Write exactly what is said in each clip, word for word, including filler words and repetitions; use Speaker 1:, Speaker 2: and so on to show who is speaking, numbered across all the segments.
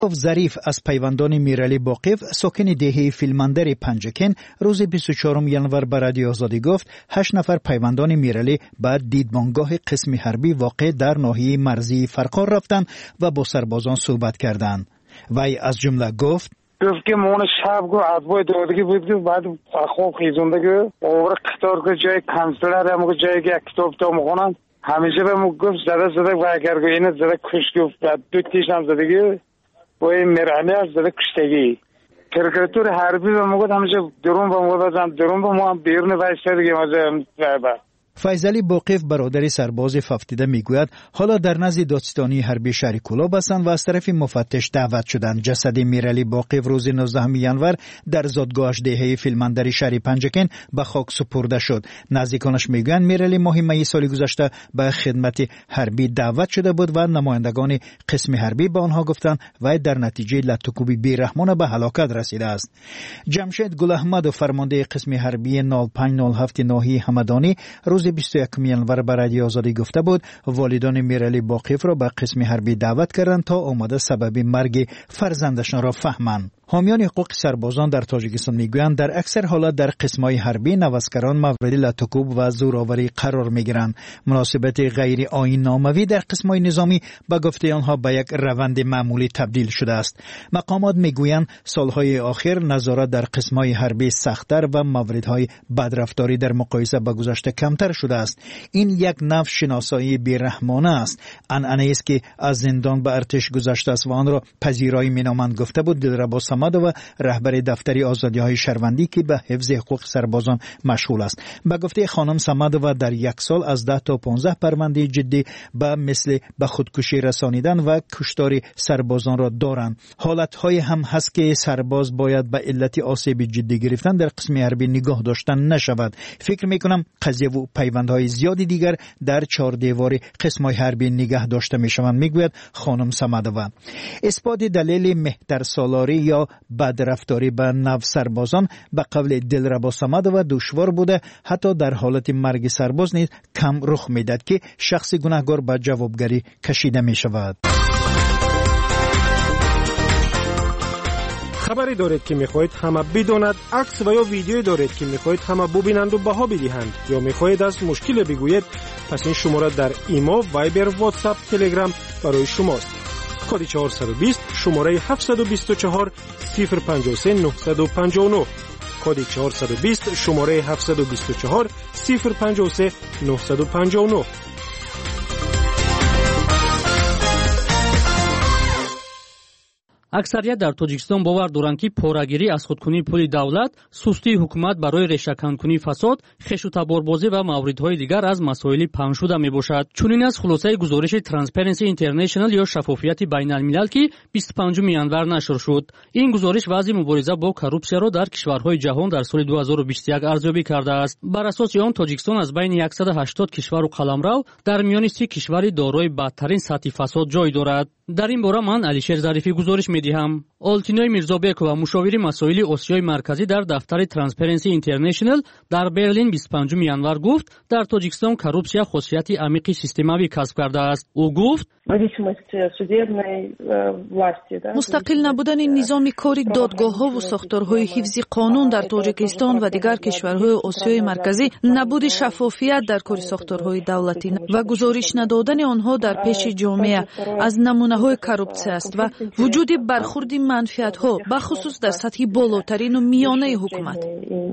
Speaker 1: ظریف از پیوندان میرعلی باقیف ساکن دهه فیلمندر پنجکن روز بیست و چهارم ژانویه به رادیو آزادی گفت هشت نفر پیوندان میرعلی به دیدبانگاه قسم حربی واقع در ناحیه مرزی فرقار رفتند و با سربازان صحبت کردند. وی از جمله گفت
Speaker 2: گفت که مون شب گو عدوای دادگی بود که بعد خواب خیزونده که اوور قطار که جای کنسلر همون جایی که کتاب تا مخونن همیشه به مو گفت زده زده و اگر گو اینه زده کش گفت بعد دو تیش هم زدگی و این میرانی از زده کشتگی کرکراتور حربی به مو گفت همیشه درون به مو بزن درون به مو هم بیرون ویسته دیگه مزه زربه.
Speaker 1: فیضعلی باقیف برادر سرباز ففتیده میگوید حالا در نزد دادستانی حربی شهر کلاب هستند و از طرف مفتش دعوت شدند. جسد میرعلی باقیف روز نوزدهم ژانویه در زادگاهش دهه فیلمندر شهر پنجکن به خاک سپرده شد. نزدیکانش میگویند میرعلی ماه می سال گذشته به خدمت حربی دعوت شده بود و نمایندگان قسم حربی به آنها گفتند و در نتیجه لطکوبی بیرحمانه به هلاکت رسیده است. جمشید گل احمد و فرمانده قسم حربی نود و پنج نود و هفت ناحیه همدانی روز بیست و یکم ژانویه به رادیو آزادی گفته بود والدان میرعلی باقیف را به قسم حربی دعوت کردند تا آمده سبب مرگ فرزندشان را فهمند. حامیان حقوق سربازان در تاجیکستان میگویند در اکثر حالات در قسم‌های حربی نوسکران مورد لطکوب و زورآوری قرار میگیرند. مناسبت غیر آیین ناموی در قسم‌های نظامی به گفته آنها به یک روند معمولی تبدیل شده است. مقامات میگویند سالهای اخیر نظارت در قسم‌های حربی سخت‌تر و موردهای بدرفتاری در مقایسه با گذشته کمتر شده است. این یک نوع شناسایی بیرحمانه است. عنعنه است که از زندان به ارتش گذشته است و آن را پذیرایی مینامند گفته بود دلربا و رهبر دفتر آزادی‌های شهروندی که به حفظ حقوق سربازان مشغول است. به گفته خانم سمدووا در یک سال از ده تا پانزده پرونده جدی به مثل به خودکشی رسانیدن و کشتار سربازان را دارند. حالت‌های هم هست که سرباز باید به علت آسیب جدی گرفتن در قسم حربی نگاه داشتن نشود. فکر می‌کنم قضیه و پیوندهای زیادی دیگر در چهار دیوار قسم‌های حربی نگاه داشته می‌شوند میگوید خانم سمدووا. اثبات دلیل مهتر سالاری یا بدرفتاری به نو سربازان به قول دلربا سمدووا دشوار بوده. حتی در حالت مرگ سرباز نیز کم رخ میداد که شخص گناهکار به جوابگری کشیده می شود.
Speaker 3: خبری دارید که میخواهید همه بداند، عکس و یا ویدیویی دارید که میخواهید همه ببینند و بها بدهند یا میخواهید از مشکل بگویید، پس این شماره در ایمو، وایبر، واتساپ، تلگرام برای شماست. کد چهارصد و بیست شماره هفتصد و بیست و چهار صفر پنجاه و سه نهصد و پنجاه و نه کد چهارصد و بیست شماره هفتصد و بیست و چهار صفر پنجاه و سه نهصد و پنجاه و نه.
Speaker 4: اکثریت در تاجیکستان باور دارند که پورگیری از خودکنی پولی دولت، سستی حکومت برای ریشه‌کندنی فساد، خش و تباربازی و موردهای دیگر از مسائل پنهان شده میباشد. چنین از خلاصه گزارش ترانسپرنسی اینترنشنال یا شفافیت بین الملل که بیست و پنجم ژانویه نشر شد. این گزارش وضع مبارزه با کورپسیا را در کشورهای جهان در سال دو هزار و بیست و یک ارزیابی کرده است. بر اساس آن تاجیکستان از بین صد و هشتاد کشور و قلمرو در میان سی کشور دارای بدترین سطح فساد جای دارد. در این باره من علیشیر ظریفی گزارش می‌دهم. آلتینای میرزابک و مشاور مسائل آسیای مرکزی در دفتر ترانسپرنسی اینترنشنال در برلین بیست و پنجم ژانویه گفت در تاجیکستان کورپسیا خاصیت عمیقی سیستماوی کسب کرده است. او گفت
Speaker 5: مستقل نبودن نظام کاری دادگاه‌ها و ساختارهای حفظ قانون در تاجیکستان و دیگر کشورهای آسیای مرکزی، نبود شفافیت در کار ساختارهای دولتی و گزارش ندادن آنها در پیش جامعه از نمونه‌های کورپسیا است و وجود برخورد منفعت‌ها بخصوص در سطح بالاترین و میانه حکومت.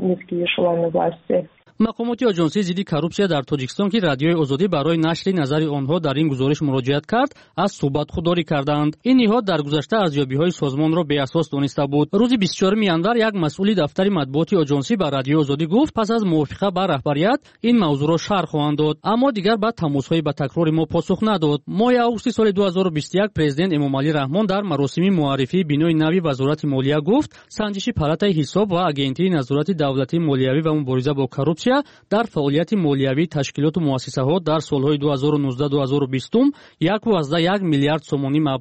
Speaker 4: مقامات آژانسی ضد کورپسیا در تاجیکستان که رادیوی آزادی برای نشر نظر آنها در این گزارش مراجعت کرد، از صحبت خودداری کردند. این نهاد در گذشته ارزیابی‌های سازمان را بی اساس دانسته بود. روز بیست و چهارم ژانویه یک مسئول دفتر مطبوعاتی آژانسی به رادیوی آزادی گفت پس از موافقه با رهبریت این موضوع را شرح خواهند داد، اما دیگر به تماس‌های به تکرار ما پاسخ نداد. ماه آگوست سال دو هزار و بیست و یک پرزیدنت امامعلی رحمان در مراسم معرفی بینای نوی وزارت مالیه گفت سنجش پالاتای حساب و آگنتی نظارت دولتی مالیوی و مبارزه با کورپسیا در فعالیت مالیوی تشکیلات و مؤسسه‌ها در سالهای دو هزار و نوزده تا دو هزار و بیست یک و یک میلیارد سومانی مبلغ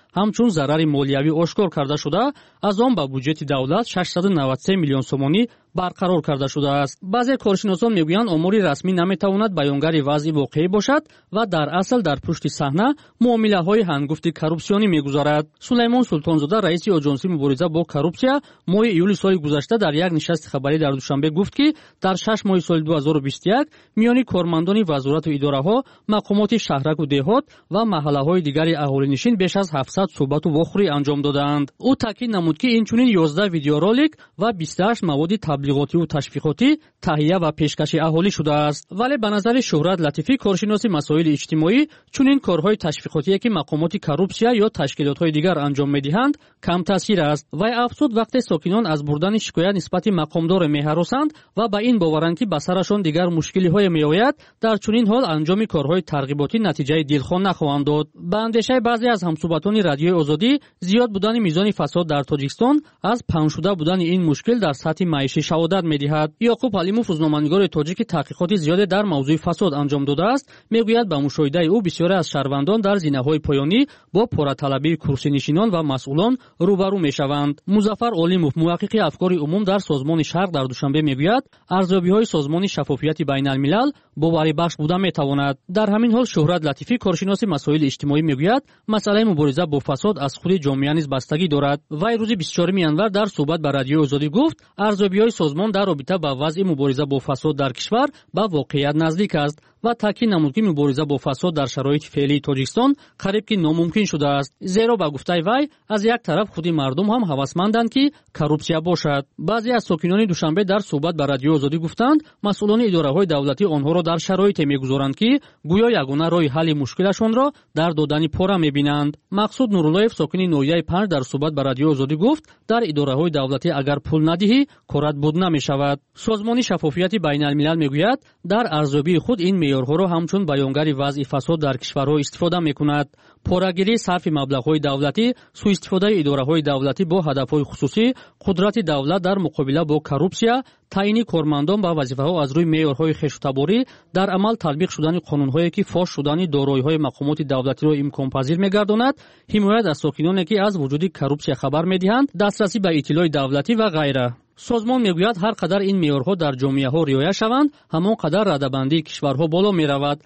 Speaker 4: ҳамчун зарари молиявӣ ошкор карда шуда, аз он ба буҷети давлат шашсаду навад се миллион сомонӣ барқарор карда шудааст. баъзе коршиносон мегӯянд омори расмӣ наметавонад баёнгари вазъи воқеӣ бошад ва дар асл дар пушти саҳна муомилаҳои ҳангуфти коррупсионӣ мегузарад. Сулаймон Султонзода, раиси оҷонсии мубориза бо коррупсия, моҳи июли соли гузашта дар як нишасти хабарӣ дар Душанбе гуфт, ки дар шаш моҳи соли ду ҳазору бисту як миёни кормандони вазорату идораҳо, мақомоти шаҳраку деҳот ва маҳаллаҳои дигари аҳолинишин беш аз ҳафтсад суҳбату вохӯрӣ анҷом доданд. ӯ таъкид намуд, ки инчунин ёздаҳ видеоролик ва бисту ҳашт маводи таблиғотиву ташвиқотӣ таҳия ва пешкаши аҳолӣ шудааст. Вале ба назари Шӯҳрат Латифӣ, коршиноси масоили иҷтимоӣ, чунин корҳои ташвиқотие ки мақомоти коррупсия ё ташкилотҳои дигар анҷом медиҳанд, кам таъсир аст. Вай афзуд, вақте сокинон аз бурдани шикоят нисбати мақомдоре меҳаросанд ва ба ин боваранд, ки ба сарашон дигар мушкилиҳое меояд, дар чунин ҳол анҷоми корҳои тарғиботӣ натиҷаи дилхон нахоҳанд дод. Ба андешаи баъзе аз ҳамсуҳбатони радиои Озодӣ, зиёд будани мизони фасод дар Тоҷикистон аз паҳншуда будани ин мушкил дар сатҳи маишӣ шаҳодат медиҳад. Яъқуб Алимов, рӯзноманигори тоҷик, ки таҳқиқоти зиёде дар мавзӯи фасод анҷом додааст, мегӯяд ба мушоҳидаи ӯ бисёре аз шаҳрвандон дар зинаҳои поёнӣ бо пораталабии курсинишинон ва масъулон рӯбарӯ мешаванд. Музаффар Олимов, муҳаққиқи афкори умум дар Созмони Шарқ дар Душанбе, мегӯяд, арзёбиҳои Созмони шаффофияти байналмилал боварибахш буда метавонад. Дар ҳамин ҳол Шӯҳрат Латифӣ, коршиноси масоили иҷтимоӣ, мегӯяд, масъалаи мубориза бо фасод аз худи ҷомеа низ бастагӣ дорад. Вай рӯзи бисту чорум январ дар суҳбат ба радиои Озодӣ гуфт, арзёбиҳои созмон дар робита ба вазъи мубориза бо фасод дар кишвар ба воқеият наздик аст ва таъкид намуд, ки мубориза бо фасод дар шароити феълии Тоҷикистон қариб ки номумкин шудааст. Зеро ба гуфтаи вай, аз як тараф худи мардум ҳам ҳавасманданд, ки коррупсия бошад. баъзе аз сокинони Душанбе дар суҳбат ба радиои Озодӣ гуфтанд, масъулони идораҳои давлатӣ онҳоро дар шароите мегузоранд, ки гӯё ягона роҳи ҳалли мушкилашонро дар додани пора мебинанд. Мақсуд Нуруллоев, сокини ноҳияи панҷ, дар суҳбат ба радиои Озодӣ гуфт, дар идораҳои давлатӣ агар пул надиҳӣ, корат буд намешавад. Созмони шаффофияти байналмилал мегӯяд, дар арзёбии худ ин меъёрҳоро ҳамчун баёнгари вазъи фасод дар кишварҳо истифода мекунад. Порагирӣ, сарфи маблағҳои давлатӣ, сӯистифодаи идораҳои давлатӣ бо ҳадафҳои хусусӣ, қудрати давлат дар муқобила бо коррупсия, таъини кормандон ба вазифаҳо аз рӯи меъёрҳои хештутаборӣ, дар амал татбиқ шудани қонунҳое, ки фош шудани дороиҳои мақомоти давлатиро имконпазир мегардонад, ҳимоят аз сокиноне, ки аз вуҷуди коррупсия хабар медиҳанд, дастрасӣ ба иттилои давлатӣ ва ғайра. Созмон мегӯяд, ҳар қадар ин меъёрҳо дар ҷомеаҳо риоя шаванд, ҳамон қадар радабандии кишварҳо боло меравад.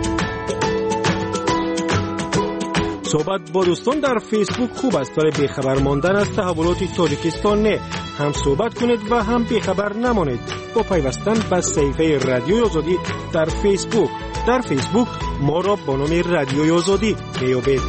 Speaker 3: صحبت با دوستان در فیسبوک خوب است، برای بیخبر ماندن از تحولات تاجیکستان نه. هم صحبت کنید و هم بیخبر نمانید با پیوستن به صفحه رادیوی آزادی در فیسبوک. در فیسبوک ما را با نام رادیوی آزادی میابید.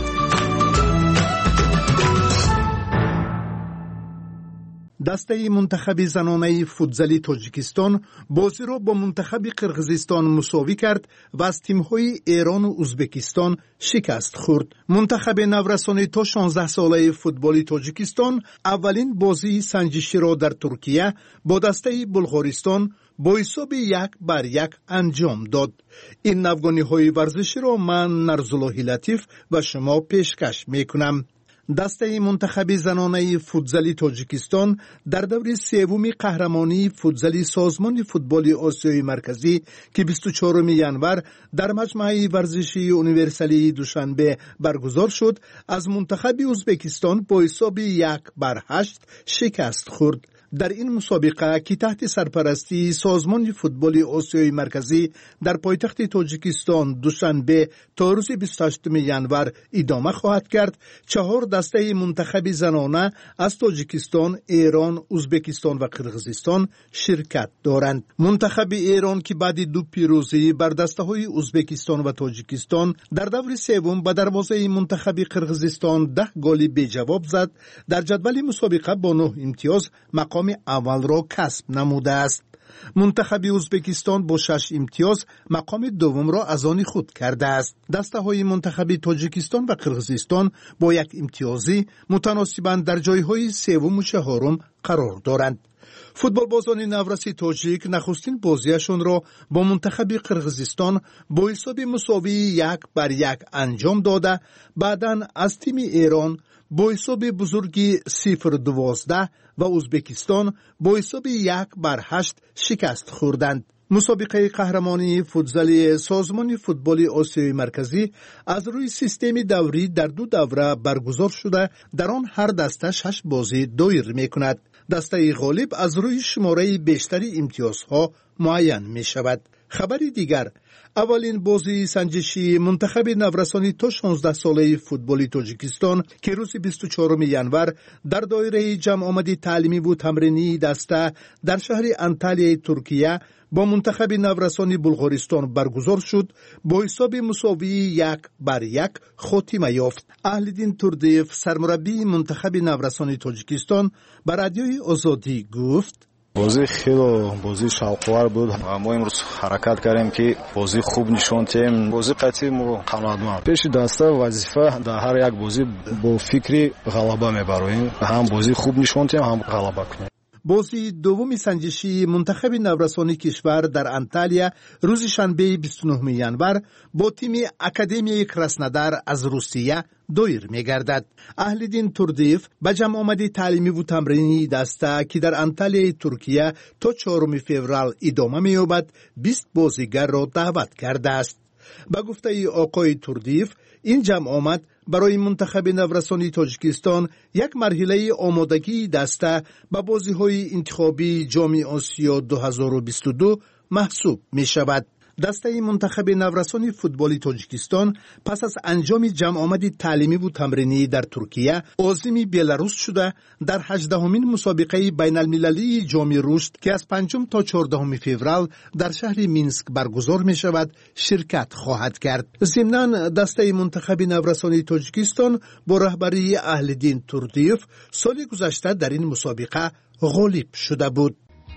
Speaker 6: دسته منتخب زنانه فوتزالی تاجیکستان بازی را با منتخب قرقیزستان مساوی کرد و از تیم‌های ایران و ازبکستان شکست خورد. منتخب نورسانی تا شانزده ساله فوتبالی تاجیکستان اولین بازی سنجشی را در ترکیه با دسته بلغارستان با حساب یک بر یک انجام داد. این افغانی‌های ورزشی را من نرزالله لطیف و شما پیشکش میکنم. دسته منتخب زنانه فوتزالی تاجیکستان در دور سوم قهرمانی فوتزالی سازمان فوتبال آسیای مرکزی که بیست و چهارم ژانویه در مجمع ورزشی یونیورسالی دوشنبه برگزار شد، از منتخب ازبکستان با حساب یک بر هشت شکست خورد. در این مسابقه که تحت سرپرستی سازمان فوتبال آسیای مرکزی در پایتخت تاجیکستان دوشنبه تا روز بیست و هشتم ژانویه ادامه خواهد کرد، چهار دسته منتخب زنانه از تاجیکستان، ایران، ازبکستان و قرقیزستان شرکت دارند. منتخب ایران که بعد دو پیروزی بر دسته‌های ازبکستان و تاجیکستان در دور سوم به دروازه منتخب قرقیزستان ده گل بی جواب زد، در جدول مسابقه با نه امتیاز مقام اول را کسب نموده است. منتخب ازبکستان با شش امتیاز مقام دوم را از آن خود کرده است. دسته های منتخب تاجیکستان و قرقیزستان با یک امتیازی متناسباً در جایهای سوم و چهارم قرار دارند. فوتبال بازان نورسی تاجیک نخستین بازیشان را با منتخب قرقیزستان با حساب مساوی یک بر یک انجام داده، بعداً از تیم ایران با حساب بزرگی صفر دوازده و ازبکستان با حساب یک بر هشت شکست خوردند. مسابقه قهرمانی فوتزالی سازمان فوتبال آسیای مرکزی از روی سیستم دوری در دو دوره برگزار شده، در آن هر دسته شش بازی دایر می کند. دسته غالب از روی شماره بیشتری امتیازها معین می شود. خبری دیگر، اولین بازی سنجشی منتخب نورسانی تا شانزده ساله فوتبال تاجیکستان که روز بیست و چهارم ژانویه در دایره جمع آمدی تعلیمی و تمرینی دسته در شهر انتالیای ترکیه با منتخب نورسانی بلغارستان برگزار شد، با حساب مساوی یک بر یک خاتمه یافت. اهلدین توردیف سرمربی منتخب نورسانی تاجیکستان به رادیوی آزادی گفت:
Speaker 7: بازی خیلی بازی شوق‌آور بود. ما امروز حرکت کردیم که بازی خوب نشون دهیم. بازی قطعی ما قناعتمند. پیش دسته وظیفه در هر یک بازی با فکری غلبه میبریم. هم بازی خوب نشون دهیم، هم غلبه کنیم.
Speaker 6: بازی دومی سنجشی منتخب نورسانی کشور در انتالیا روز شنبه بیست و نهم ژانویه با تیم اکادمیای کراسنودار از روسیه دایر می‌گردد. اهلدین توردیف به جمع آمدی تعلیمی و تمرینی دسته که در انتالیای ترکیه تا چهارم فوریه ادامه می‌یابد بیست بازیگر را دعوت کرده است. به گفته آقای توردیف، این جمع آمد برای منتخب نورسانی تاجیکستان یک مرحله آمادگی دسته به بازی‌های انتخابی جام آسیا دو هزار و بیست و دو محسوب می شود. دسته منتخب نورسانی فوتبال تاجیکستان پس از انجام جمع آمدی تعلیمی و تمرینی در ترکیه عازم بلاروس شده در هجدهمین مسابقه بین المللی جام رشد که از پنجم تا چهاردهم فوریه در شهر مینسک برگزار می شود شرکت خواهد کرد. ضمناً دسته منتخب نورسانی تاجیکستان با رهبری اهلدین توردیف سال گذشته در این مسابقه غالب شده بود.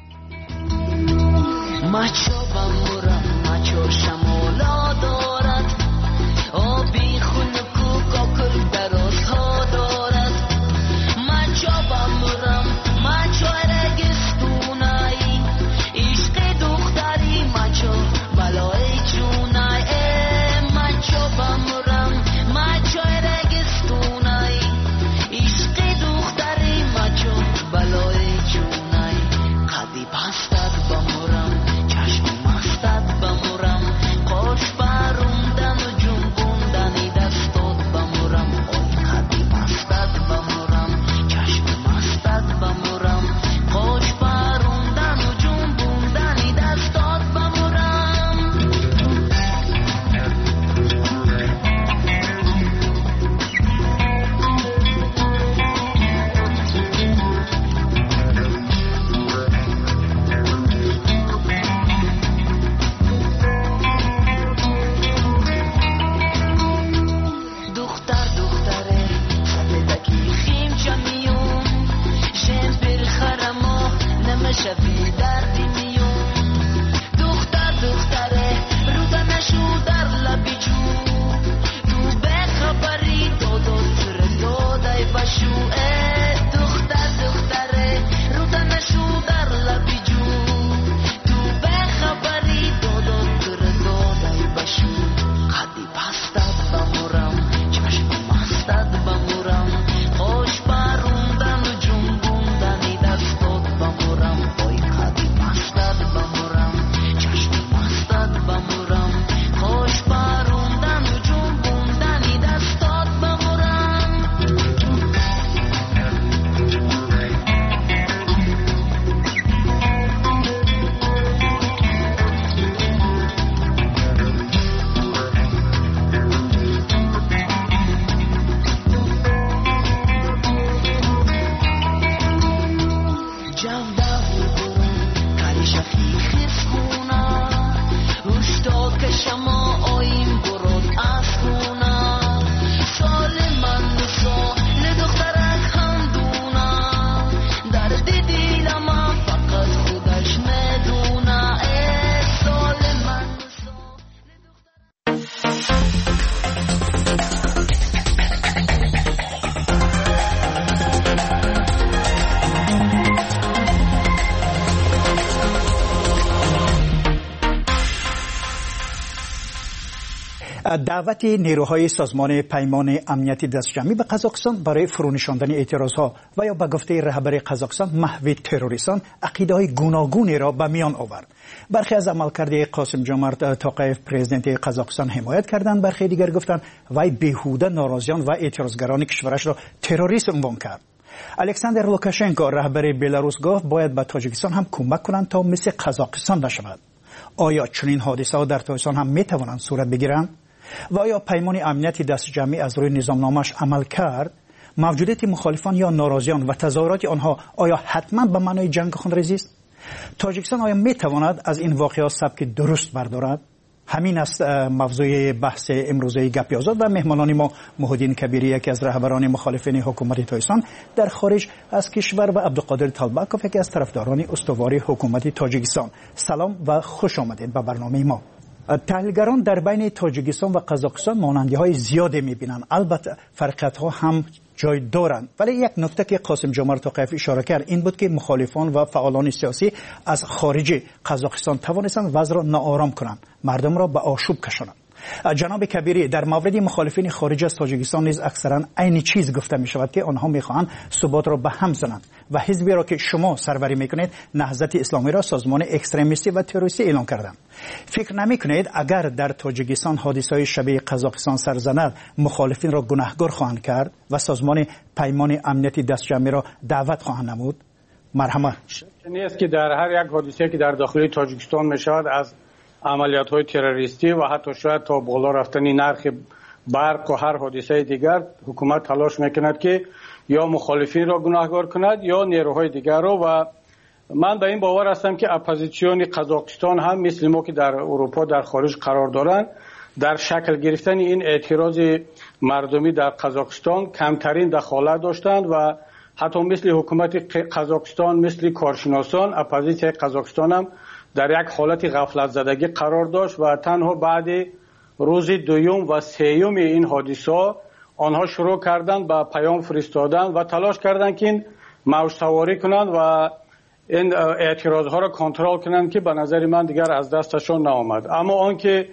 Speaker 8: چو شمالا دارد آبی خنک و کاکل درازها دارد من جابم رم من چو رگستونایی عشق دختری من چو بلای جونای من جابم رم من چو رگستونایی عشق دختری من چو بلای جونای قدی بستد بمرم چشم مستد بمرم
Speaker 1: دعوت نیروهای سازمان پیمان امنیتی دستجمعی به قزاقستان برای فرونشاندن اعتراضها و یا به گفته رهبر قزاقستان محو تروریستان عقیده‌های گوناگونی را به میان آورد. برخی از عملکرد قاسم جمعت توقیف پرزیدنت قزاقستان حمایت کردند، برخی دیگر گفتند وی بیهوده ناراضیان و اعتراضگران کشورش را تروریست عنوان کرد. الکساندر لوکاشنکو رهبر بلاروس گفت باید به تاجیکستان هم کمک کنند تا مثل قزاقستان نشود. آیا چنین حادثه‌ها در تاجیکستان هم میتوانند صورت بگیرند؟ و آیا پیمان امنیتی دستجمعی از روی نظامنامه‌اش عمل کرد؟ موجودیت مخالفان یا ناراضیان و تظاهرات آنها آیا حتما به معنای جنگ خونریزی است؟ تاجیکستان آیا میتواند از این واقعات سبک درست بردارد؟ همین است موضوع بحث امروزه گپی آزاد و مهمانان ما محمدین کبیری، یکی از رهبران مخالفین حکومت تاجیکستان در خارج از کشور، و عبدالقادر طالبکوف، یکی از طرفداران استوار حکومت تاجیکستان. سلام و خوش آمدید به برنامه ما. تحلیلگران در بین تاجیکستان و قزاقستان مانندی‌های زیادی می‌بینند، البته فرقیت‌ها هم جای دارند، ولی یک نکته که قاسم جمعت توقیف اشاره کرد این بود که مخالفان و فعالان سیاسی از خارج قزاقستان توانستند وضع را ناآرام کنند، مردم را به آشوب کشانند. جناب کبیری، در مورد مخالفین خارج از تاجیکستان نیز اکثرا عین چیز گفته می شود که آنها میخواهند ثبات را به هم زنند و حزبی را که شما سروری میکنید نهضت اسلامی را سازمان اکستریمیستی و تروریستی اعلام کردند. فکر نمی کنید اگر در تاجیکستان حادثه‌های شبیه قزاقستان سر زند مخالفین را گناهکار خواهند کرد و سازمان پیمان امنیتی دستجمعی را دعوت خواهند نمود؟ مرحمت.
Speaker 9: نیست که در هر یک حادثه که در داخل تاجیکستان می شود از عملیات های تروریستی و حتی شاید تا بالا رفتنی نرخ برق و هر حادثه دیگر حکومت تلاش میکند که یا مخالفین را گناهکار کند یا نیروهای دیگر را، و من به این باور هستم که اپوزیسیون قزاقستان هم مثل ما که در اروپا در خارج قرار دارند در شکل گرفتن این اعتراض مردمی در قزاقستان کمترین دخالت داشتند و حتی مثل حکومت قزاقستان مثل کارشناسان اپوزیسیون قزاقستان هم در یک حالت غفلت زدگی قرار داشت و تنها بعد روز دوم و سوم این حادثه آنها شروع کردند به پیام فرستادن و تلاش کردند که این موج سواری کنند و این اعتراض ها را کنترل کنند که به نظر من دیگر از دستشان نآمد. اما آنکه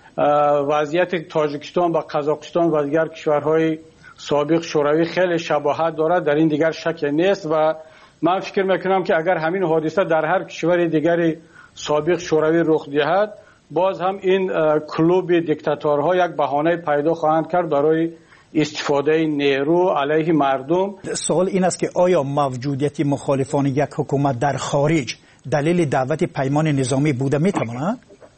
Speaker 9: وضعیت تاجیکستان و قزاقستان و دیگر کشورهای سابق شوروی خیلی شباهت دارد در این دیگر شک نیست و من فکر میکنم که اگر همین حادثه در هر کشور دیگری سابق شوروی رخ دهد باز هم این کلوب دیکتاتورها یک بهانه پیدا خواهند کرد برای استفاده نیرو علیه مردم.
Speaker 1: سوال این است که آیا موجودیت مخالفان یک حکومت در خارج دلیل دعوت پیمان نظامی بوده میتواند؟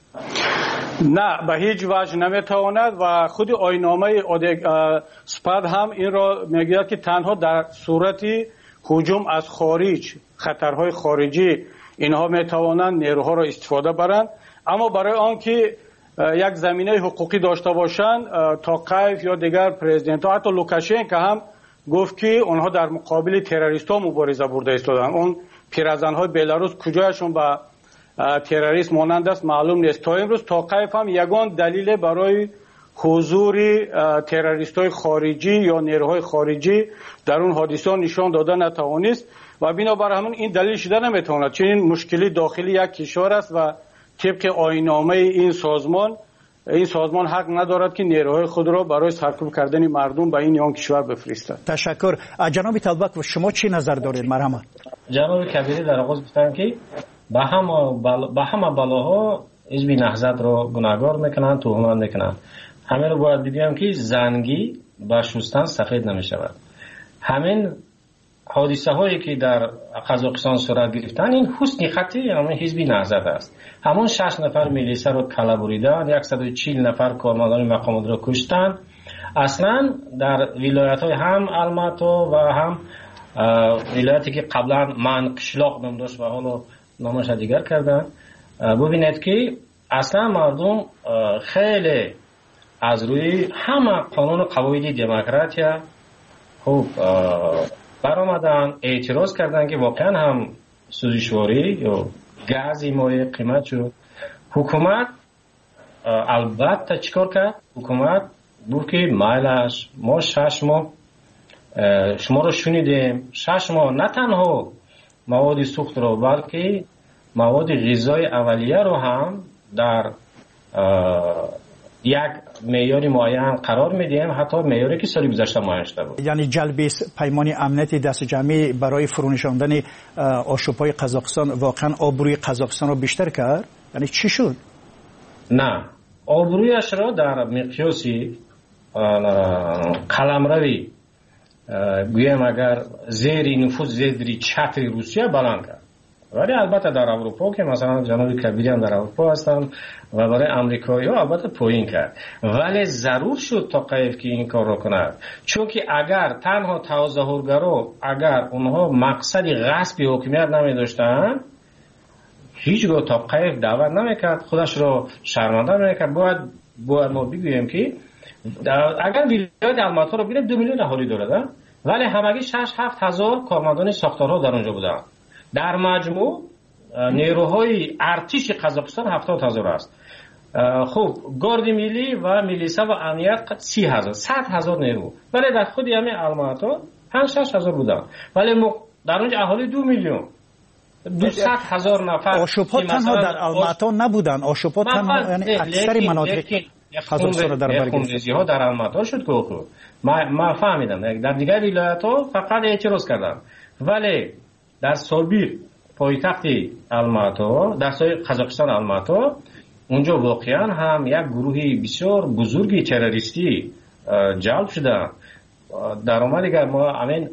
Speaker 9: نه، به هیچ وجه نمیتواند و خود آیین‌نامه سپاد هم این را میگوید که تنها در صورتی هجوم از خارج، خطرهای خارجی، اینها میتوانند نیروها را استفاده برند. اما برای آنکه یک زمینه حقوقی داشته باشند توقیف یا دیگر پرزیدنت ها، حتی لوکاشنکو هم گفت که آنها در مقابل تروریست ها مبارزه برده ایستادند. اون پیرزن های بلاروس کجایشون به تروریست مانند است معلوم نیست. تا امروز توقیف هم یگان دلیل برای حضور تروریست های خارجی یا نیروهای خارجی در اون حادثه نشان داده نتوانست و بنابر همون این دلیل شده نمیتواند، چون این مشکلی داخلی یک کشور است و طبق آیین‌نامه این سازمان این سازمان حق ندارد که نیروهای خود را برای سرکوب کردن مردم به این یا آن کشور بفرستد.
Speaker 1: تشکر. جناب طالبک، و شما چی نظر دارید؟ مرحمت.
Speaker 10: جناب کبیری در آغاز گفتن که به همه بل... به همه بلاها حزب نهضت را گناهکار میکنند، تهمت میکنند. همین رو باید بگویم که زنگی با شستن سفید نمیشود. همین حادثه هایی که در قزاقستان صورت گرفتن این حسن خطی همین حزب نهضت است. همون شش نفر میلیسه رو کلا بریدن، صد و چهل نفر کارمندان مقامات رو کشتن. اصلا در ولایت های هم الماتو و هم ولایتی که قبلا من قشلاق نام داشت و حالا نامش دیگر کردن، ببینید که اصلا مردم خیلی از روی همه قانون قواعد دموکراتیا خوب برآمدن، اعتراض کردن که واقعا هم سوزشواری یا گاز مایع قیمت شد. حکومت البته چیکار کرد؟ حکومت بود که مایلش ما شش ماه شما رو شنیدیم، شش ماه نه تنها مواد سوخت رو بلکه مواد غذای اولیه رو هم در یک معیار معین قرار میدیم، حتی معیاری که سال گذشته معین شده بود.
Speaker 1: یعنی جلب پیمان امنیتی دست جمعی برای فرونشاندن آشوب‌های قزاقستان واقعا آبروی قزاقستان رو بیشتر کرد؟ یعنی چی شد؟
Speaker 10: نه، آبرویش را در مقیاسی قلمروی گویم اگر زیر نفوذ زیر چتر روسیه بلند کرد. ولی البته در اروپا که مثلا جنوب کبیری هم در اروپا هستن و برای امریکایی ها البته پایین کرد، ولی ضرور شد تاقیف که این کار رو کند، چون که اگر تنها تظاهرگرا اگر اونها مقصد غصب حکومت نمی داشتن هیچگاه تاقیف دعوت نمیکرد، خودش رو شرمنده نمیکرد. باید باید ما بگوییم که اگر ولایت الماتا رو ببینیم دو میلیون اهالی داره، ولی همگی شش هفت هزار کارمندان ساختارها در اونجا بودن. در مجموع نیروهای ارتش قزاقستان هفتاد هزار است. خب گارد ملی و میلیسا و امنیت سی هزار صد هزار نیرو، ولی در خود همین الماتا پنج شش هزار بودن، ولی در اونجا اهالی دو میلیون دویست هزار نفر.
Speaker 1: آشوب‌ها تنها در الماتا نبودن، آشوب‌ها تنها یعنی اکثر مناطق قزاقستان در بر گرفت.
Speaker 10: ها در الماتا شد که ما ما فهمیدم در دیگر ولایت‌ها فقط اعتراض کردن، ولی در سالبیر پایتخت الماتا در سای قزاقستان الماتا اونجا واقعا هم یک گروهی بسیار بزرگی تروریستی جلب شده. در اومد دیگر ما همین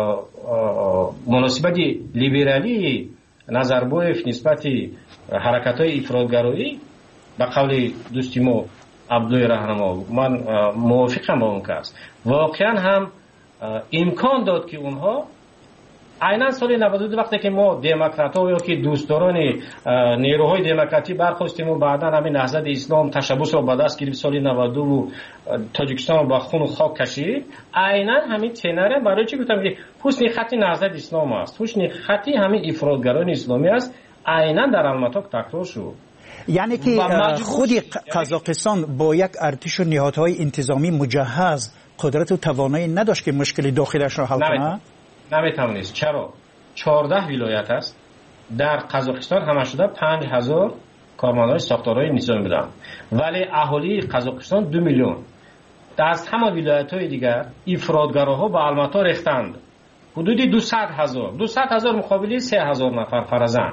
Speaker 10: مناسبت لیبرالی نظربایف نسبت حرکت‌های افراط‌گرایی به قول دوستی ما عبدوی رهنما من موافقم با اون کس، واقعا هم امکان داد که اونها عیناً سال نود و دو وقتی که ما دموکرات‌ها یا که دوستداران نیروهای دموکراتی برخواستیم و بعداً همین نهضت اسلام تشبث را به دست گرفت سال نود و دو و تاجیکستان با خون و خاک کشید، عیناً همین تنره برای چی گفتم که حسن خطی نهضت اسلام است، حسن خطی همین افراط‌گرایان اسلامی است، عیناً در الماتا تکرار شد.
Speaker 1: یعنی که خود قزاقستان با یک ارتش و نهادهای انتظامی مجهز قدرت و توانایی نداشت که مشکل داخلش را حل کنه؟
Speaker 10: نمیتونست. چرا؟ چهارده ولایت است در قزاقستان، همه شده پنج هزار کارمندان ساختارهای نظامی بودند، ولی اهالی قزاقستان دو میلیون. از همه ولایت‌های دیگر افراط‌گراها به الماتا ریختند، حدودی دویست هزار دویست هزار مقابل سه هزار نفر فرزند.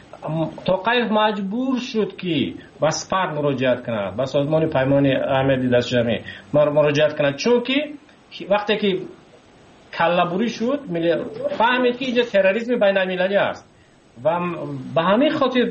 Speaker 10: توقیف مجبور شد که به سپر مراجعت کند، به سازمان پیمان امنیتی دست جمعی مراجعت کند، چون که وقتی که کله‌بری شد فهمید که اینجا تروریسم بین المللی است و به همین خاطر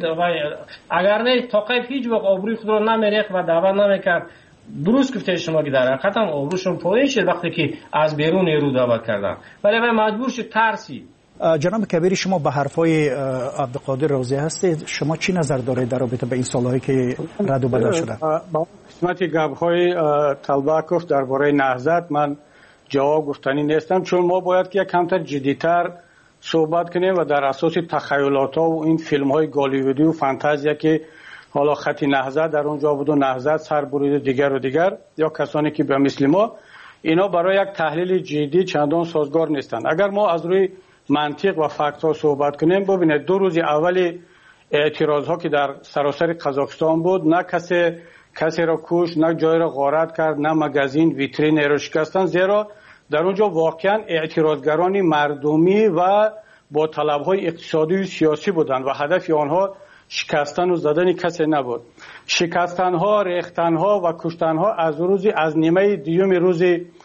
Speaker 10: اگر نه توقیف هیچ وقت آبروی خود را نمیریخت و دعوت نمیکرد. درست گفته شما که در حقیقت هم آبروشون پایین شد وقتی که از بیرون نیرو دعوت کردن، ولی مجبور شد ترسی.
Speaker 1: جناب کبیری، شما به حرفای عبدالقادر راضی هستید؟ شما چی نظر دارید در رابطه به این سالهایی که رد و بدل شده؟
Speaker 9: با قسمت گپ‌های طلبکوف درباره نهضت من جواب گفتنی نیستم، چون ما باید که کمتر جدی‌تر صحبت کنیم و در اساس تخیلات‌ها و این فیلم‌های گالیوودی و فانتزیا که حالا خط نهضت در اونجا بود و نهضت سر بریده دیگر و دیگر یا کسانی که به مثل ما، اینا برای یک تحلیل جدی چندان سازگار نیستند. اگر ما از روی منطق و فکت ها صحبت کنیم، ببینید دو روز اول اعتراض ها که در سراسر قزاقستان بود، نه کسی کسی را کش، نه جای را غارت کرد، نه مگزین ویترین را شکستن، زیرا در اونجا واقعا اعتراضگران مردمی و با طلب های اقتصادی و سیاسی بودند و هدف آنها شکستن و زدن کسی نبود. شکستن ها، ریختن ها و کشتن ها از روزی از نیمه دیوم روز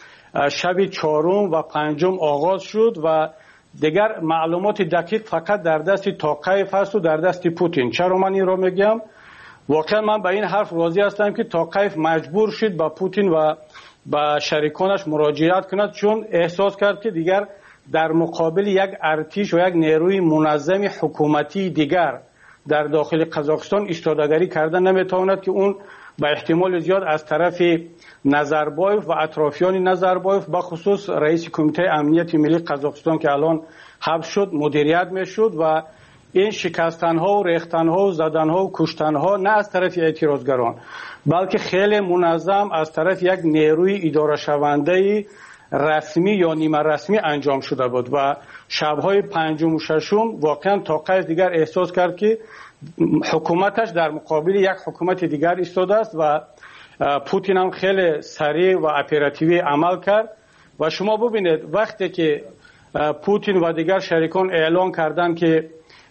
Speaker 9: شب چهارم و پنجم آغاز شد و دیگر معلومات دقیق فقط در دست توقیف هست و در دست پوتین. چرا من این را میگم؟ واقعا من به این حرف راضی هستم که توقیف مجبور شد با پوتین و با شریکانش مراجعت کند، چون احساس کرد که دیگر در مقابل یک ارتش و یک نیروی منظم حکومتی دیگر در داخل قزاقستان ایستادگی کردن نمیتواند که اون به احتمال زیاد از طرف نظربایف و اطرافیان نظربایف به خصوص رئیس کمیته امنیت ملی قزاقستان که الان حبس شد مدیریت میشد و این شکستن ها و ریختن ها و زدن ها و کشتن ها نه از طرف اعتراضگران بلکه خیلی منظم از طرف یک نیروی اداره شونده رسمی یا نیمه رسمی انجام شده بود و شبهای پنجم و ششم واقعا توقیف دیگر احساس کرد که حکومتش در مقابل یک حکومت دیگر ایستاده است و پوتین هم خیلی سریع و اپراتیوی عمل کرد و شما ببینید وقتی که پوتین و دیگر شریکان اعلان کردن که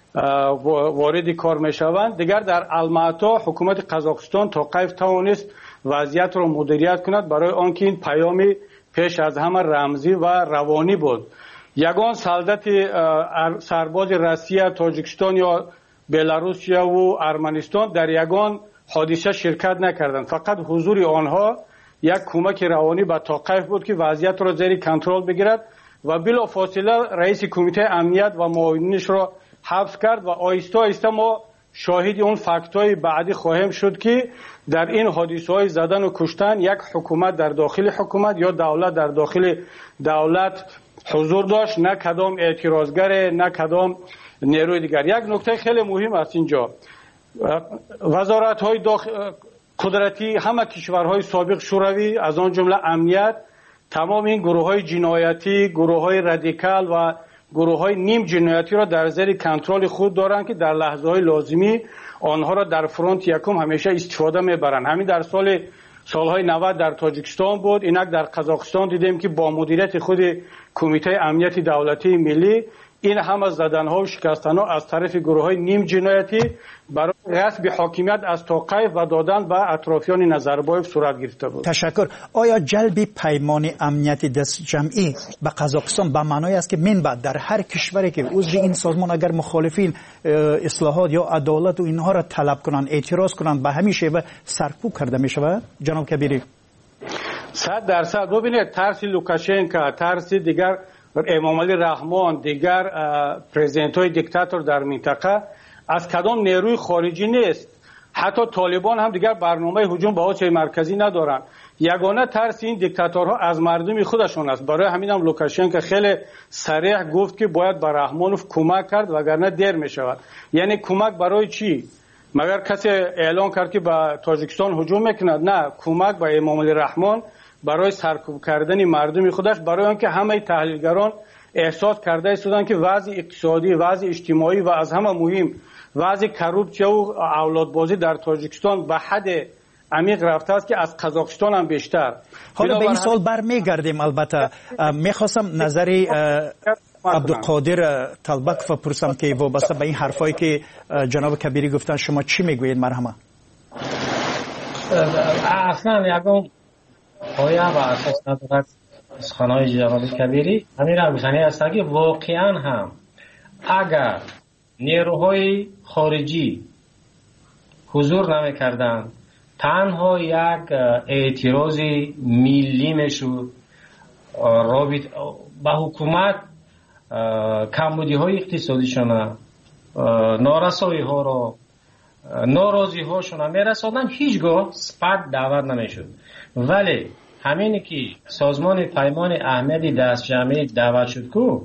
Speaker 9: وارد کار میشوند، دیگر در الماتا حکومت قزاقستان تا قیف توانست وضعیت را مدیریت کند، برای آنکه این پیامی پیش از همه رمزی و روانی بود. یگان سلطت سرباز روسیه، تاجیکستان یا بلاروسیا و ارمنستان در یگان حادثه شرکت نکردند، فقط حضور آنها یک کمک روانی به توقیف بود که وضعیت را زیر کنترل بگیرد و بلافاصله رئیس کمیته امنیت و معاونینش را حبس کرد و آهسته آهسته ما شاهد اون فکت‌های بعدی خواهیم شد که در این حادثه‌های زدن و کشتن یک حکومت در داخل حکومت یا دولت در داخل دولت حضور داشت، نه کدام اعتراضگر، نه کدام نیروی دیگر. یک نکته خیلی مهم است اینجا، وزارت‌های داخل قدرتی همه کشورهای سابق شوروی از آن جمله امنیت تمام این گروه‌های جنایتی، گروه‌های رادیکال و گروه‌های نیم جنایتی را در زیر کنترل خود دارند که در لحظه‌های لازمی آنها را در فرانت یکم همیشه استفاده می‌برند. همین در سال سالهای نود در تاجیکستان بود، اینک در قزاقستان دیدیم که با مدیریت خود کمیته امنیت دولتی ملی این همه زدن‌ها و شکستن‌ها از طرف گروه‌های نیم جنایتی برای غصب حاکمیت از توقیف و دادن به اطرافیان نظربایف صورت گرفته بود.
Speaker 1: تشکر. آیا جلب پیمان امنیت دست جمعی به قزاقستان به معنای است که من بعد در هر کشوری که عضو این سازمان اگر مخالفین اصلاحات یا عدالت و اینها را طلب کنند، اعتراض کنند، به همین شیوه سرکوب کرده می شود؟ جناب کبیری.
Speaker 9: صد درصد. ببینید ترس لوکاشنکا، ترس دیگر امام علی رحمان، دیگر پرزیدنت های دیکتاتور در منطقه از کدام نیروی خارجی نیست. حتی طالبان هم دیگر برنامه هجوم به آسیای مرکزی ندارند. یگانه ترس این دیکتاتورها از مردم خودشون است. برای همین هم لوکاشنکو خیلی صریح گفت که باید به رحمانوف کمک کرد وگرنه دیر می شود. یعنی کمک برای چی؟ مگر کسی اعلان کرد که به تاجیکستان هجوم میکند؟ نه، کمک به امام علی رحمان برای سرکوب کردن مردم خودش، برای آنکه همه تحلیلگران احساس کرده ایستادند که وضع اقتصادی، وضع اجتماعی و از همه مهم وضع کروپسیا و اولادبازی در تاجیکستان به حد عمیق رفته است که از قزاقستان هم بیشتر.
Speaker 1: حالا به این سال برمیگردیم. البته میخواستم نظری عبدالقادر طلبک بپرسم که وابسته به این حرفایی که جناب کبیری گفتن شما چی میگویید؟ مرحمه.
Speaker 10: اصلا یکم پایه و اساس ندارد سخنهای جناب کبیری. همین را گفتنی است که واقعا هم اگر نیروهای خارجی حضور نمی کردن، تنها یک اعتراض ملی میشد رابط با حکومت، کمبودی های اقتصادیشون، نارسایی ها را، ناراضی هاشون میرسادن، هیچگاه سپرد دعوت نمیشد. ولی همینی که سازمان پیمان احمدی دست جمعی دعوت شد که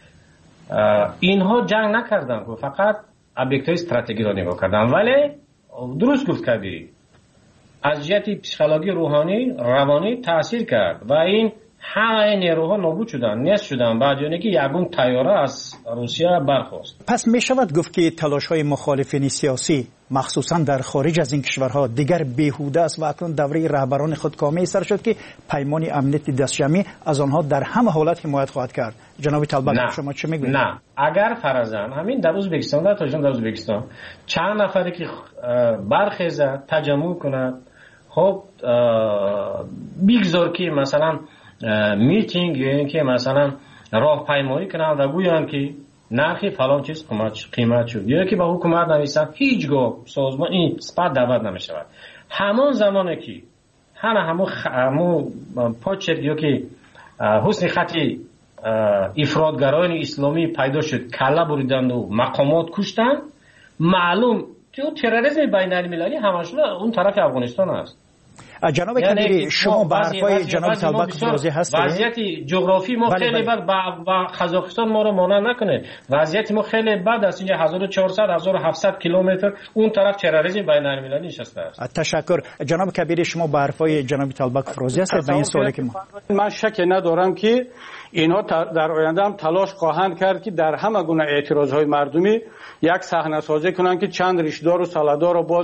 Speaker 10: اینها جنگ نکردن، که فقط ابیکت های استراتژی را نگاه کردن. ولی درست گفت کبیری، از جهت پسیکولوژی روحانی روانی تاثیر کرد و این همه نیروها نابود شدن، نیست شدن، بعد یعنی که یگون تیاره از روسیه برخاست.
Speaker 1: پس می شود گفت که تلاش های مخالفین سیاسی مخصوصا در خارج از این کشورها دیگر بیهوده است و اکنون دوره رهبران خود کامل سر شد که پیمان امنیت دست جمعی از آنها در همه حالت حمایت خواهد کرد. جناب طلبک شما چه میگویید؟
Speaker 10: نه، اگر فرضاً همین در ازبکستان، در تاجیکستان، در ازبکستان چند نفری که برخیزه تجمع کند، خب بیگذار که مثلا میتینگ یا اینکه مثلا راهپیمایی کنند و گویند که نرخی فلان چیز قیمت شد، یا که با حکومت نویسند، هیچگاه سازمان این سپرد دعوت نمیشود. همان زمانی که همه همون همون پاچت یا که حسن خطی افراطگرایان اسلامی پیدا شد، کله بریدند و مقامات کشتند، معلوم که تروریسم بین المللی همشون اون طرف افغانستان است.
Speaker 1: جناب کبیری شما به حرفای جناب طلبک واضح هستید.
Speaker 10: وضعیت جغرافی ما خیلی بد و قزاقستان ما رو مانع نکنه. وضعیت ما خیلی بد است. اینجا هزار و چهارصد هزار و هفتصد کیلومتر اون طرف تروریسم بین المللی نشسته است.
Speaker 1: تشکر. جناب کبیری شما به حرفای جناب طلبک واضح هستید. به این سوالی که ما
Speaker 9: من شک ندارم که اینها در آینده هم تلاش خواهند کرد که در همه گونه اعتراضهای مردمی یک صحنه سازی کنند که چند ریشه‌دار و ساله‌دار رو باز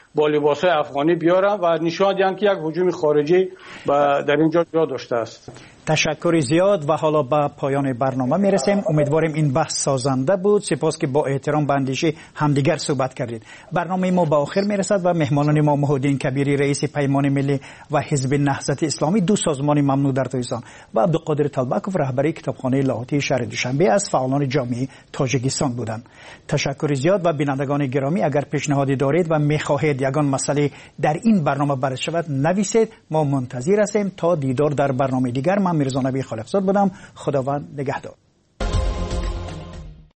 Speaker 9: با لباس‌های افغانی بیارن و نشان دهند که یک هجوم خارجی در اینجا جا داشته است.
Speaker 1: تشکر زیاد و حالا به پایان برنامه میرسیم. امیدواریم این بحث سازنده بود. سپاس که با احترام به اندیشه همدیگر صحبت کردید. برنامه ما به آخر میرسد و مهمانان ما محمدالدین کبیری رئیس پیمان ملی و حزب نهضت اسلامی، دو سازمان ممنوع در تاجیکستان، و عبدالقادر طلبکوف رهبری کتابخانه لاهوتی شهر دوشنبه از فعالان جامعه تاجیکستان بودند. تشکر زیاد. و بینندگان گرامی، اگر پیشنهادی دارید و میخواهید یگان مسئله در این برنامه بررسی شود نویسید. ما منتظر هستیم. تا دیدار در برنامه دیگر، من میرزا نبی خالقزاد بودم. خداوند نگهدار.